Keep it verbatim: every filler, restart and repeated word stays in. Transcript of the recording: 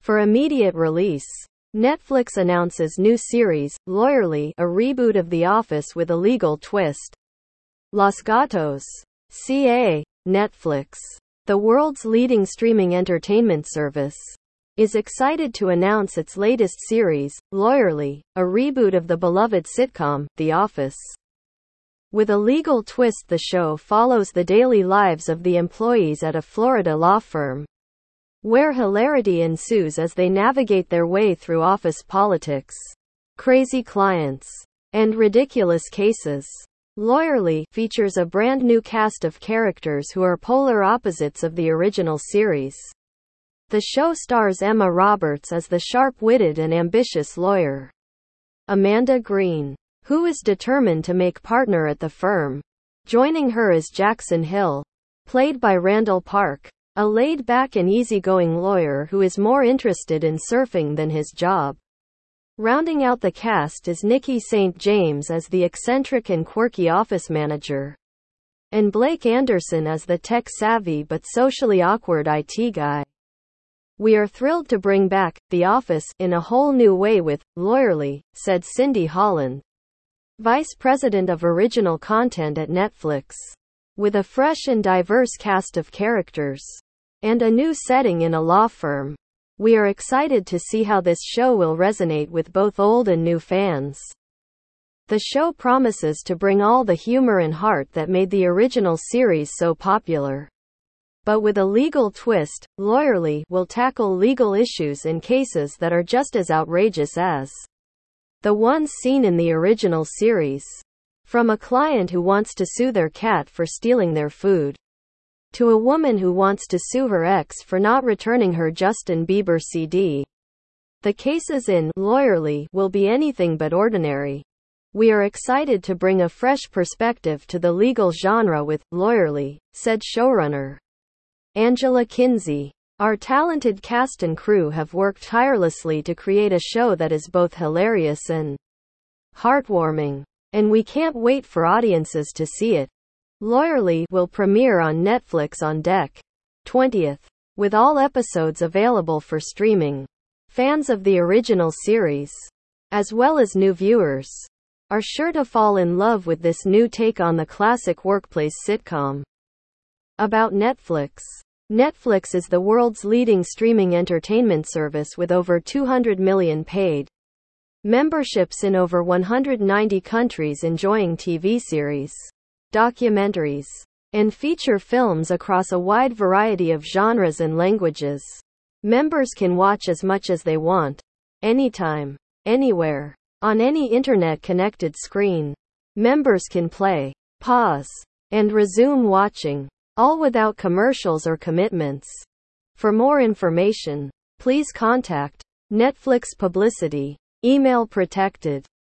For immediate release, Netflix announces new series, Lawyerly, a reboot of The Office with a legal twist. Los Gatos. C A. Netflix, the world's leading streaming entertainment service, is excited to announce its latest series, Lawyerly, a reboot of the beloved sitcom, The Office. With a legal twist, the show follows the daily lives of the employees at a Florida law firm, where hilarity ensues as they navigate their way through office politics, crazy clients, and ridiculous cases. Lawyerly features a brand new cast of characters who are polar opposites of the original series. The show stars Emma Roberts as the sharp-witted and ambitious lawyer, Amanda Green, who is determined to make partner at the firm. Joining her is Jackson Hill, played by Randall Park, a laid-back and easygoing lawyer who is more interested in surfing than his job. Rounding out the cast is Nikki Saint James as the eccentric and quirky office manager, and Blake Anderson as the tech-savvy but socially awkward I T guy. "We are thrilled to bring back The Office in a whole new way with Lawyerly," said Cindy Holland, Vice President of Original Content at Netflix. "With a fresh and diverse cast of characters and a new setting in a law firm, we are excited to see how this show will resonate with both old and new fans." The show promises to bring all the humor and heart that made the original series so popular. But with a legal twist, Lawyerly will tackle legal issues and cases that are just as outrageous as the ones seen in the original series. From a client who wants to sue their cat for stealing their food, to a woman who wants to sue her ex for not returning her Justin Bieber C D. The cases in Lawyerly will be anything but ordinary. "We are excited to bring a fresh perspective to the legal genre with Lawyerly," said showrunner Angela Kinsey. "Our talented cast and crew have worked tirelessly to create a show that is both hilarious and heartwarming, and we can't wait for audiences to see it." Lawyerly will premiere on Netflix on December twentieth, with all episodes available for streaming. Fans of the original series, as well as new viewers, are sure to fall in love with this new take on the classic workplace sitcom. About Netflix. Netflix is the world's leading streaming entertainment service with over two hundred million paid memberships in over one hundred ninety countries, enjoying T V series, documentaries, and feature films across a wide variety of genres and languages. Members can watch as much as they want, anytime, anywhere, on any internet-connected screen. Members can play, pause, and resume watching, all without commercials or commitments. For more information, please contact Netflix Publicity. Email protected.